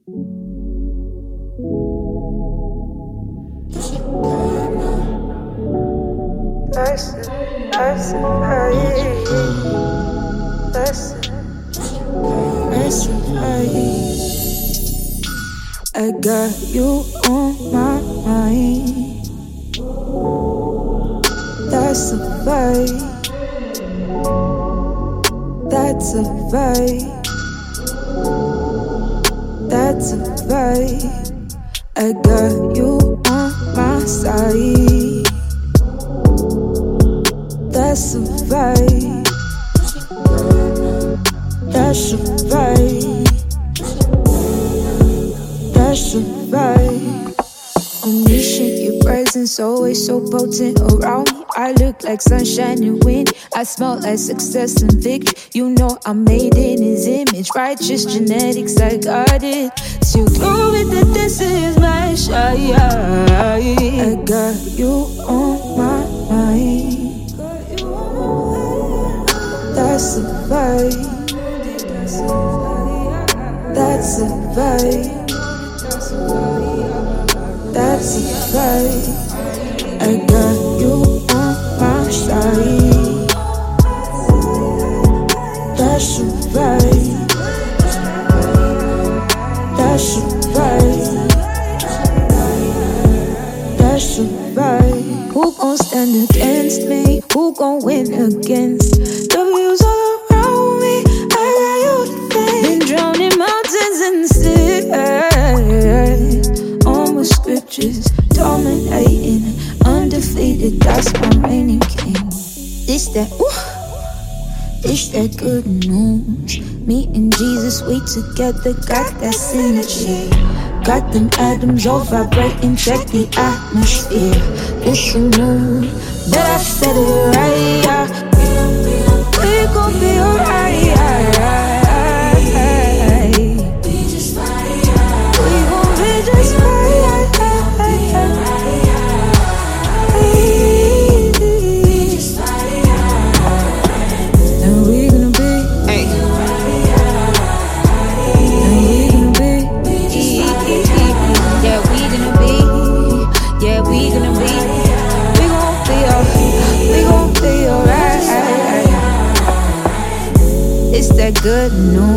I got you on my mind. That's a vibe. That's a vibe. That's a vibe. I got you on my side. That's a vibe. That's a vibe. That's a vibe. Omniscient, your presence always so potent around me. I look like sunshine and wind. I smell like success and victory. You know I'm made in his image. Righteous genetics, I got it. To prove it that this is my shot. I got you on my mind. That's a vibe. That's a vibe. That's a vibe. I got you on my side. That's a vibe. That's a vibe. That's a vibe. Who gon' stand against me? Who gon' win against W's all around me? I got you to thank. Been drowning mountains in the sea. On with scriptures, dominating, undefeated. That's my reigning king. This that, this that good news. Me and Jesus, we together got that synergy. Got them atoms all vibrating, check the atmosphere. It's a new, but I said it right, yeah. We gon' be alright, we just fine. We gon' be just fine. And we gonna be, hey. And we gonna be, yeah, we gonna be, yeah, we gonna be. We gon' be alright. It's that good news.